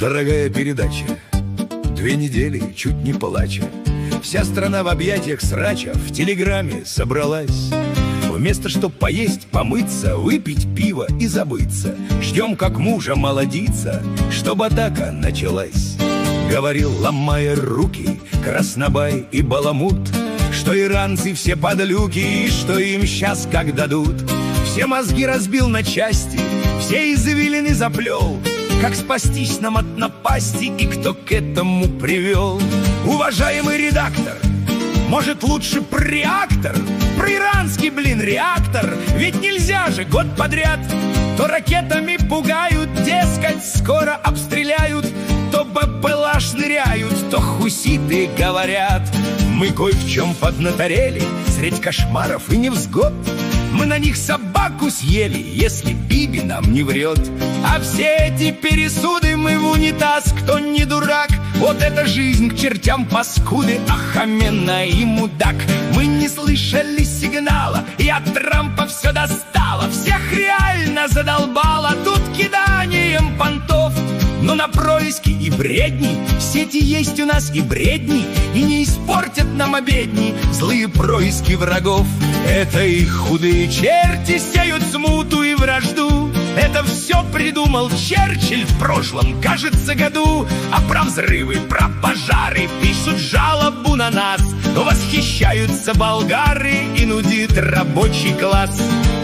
Дорогая передача, 2 недели чуть не плача. Вся страна в объятиях срача в телеграме собралась. Вместо чтоб поесть, помыться, выпить пиво и забыться, ждем, как мужа молодиться, чтоб атака началась. Говорил, ломая руки, Краснобай и Баламут, что иранцы все подлюки и что им сейчас как дадут. Все мозги разбил на части, все извилины заплел, как спастись нам от напасти и кто к этому привел. Уважаемый редактор, может лучше про реактор, про иранский, реактор? Ведь нельзя же год подряд то ракетами пугают, дескать, скоро обстреляют, то БПЛА шныряют, то хуситы говорят. Мы кое в чем поднаторели средь кошмаров и невзгод. Мы на них собаку съели, если Биби нам не врет. А все эти пересуды мы в унитаз, кто не дурак. Вот это жизнь к чертям паскуды, Ахамена и мудак. Мы не слышали сигнала, и от Трампа все достало. Всех реально задолбало тут киданием понтов. Но на происки и бредни в сети есть у нас и бредни, и не испортят нам обедни злые происки врагов. Это их худые черти сеют смуту и вражду. Это все придумал Черчилль в прошлом, кажется, году. А про взрывы, про пожары пишут жалобу на нас, но восхищаются болгары и нудит рабочий класс.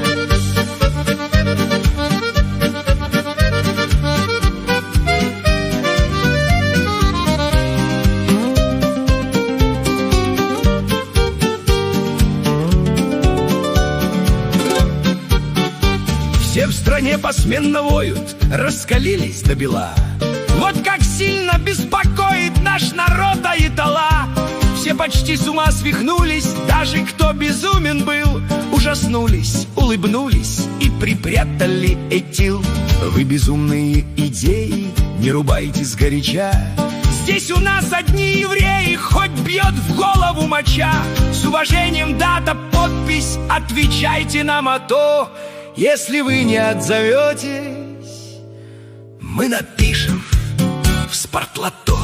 Все в стране посменно воют, раскалились до бела. Вот как сильно беспокоит наш народ Аятолла. Все почти с ума свихнулись, даже кто безумен был, ужаснулись, улыбнулись и припрятали этил. Вы безумные идеи, не рубайте сгоряча. Здесь у нас одни евреи, хоть бьет в голову моча. С уважением дата, подпись, отвечайте нам, а то если вы не отзоветесь, мы напишем в спортлото.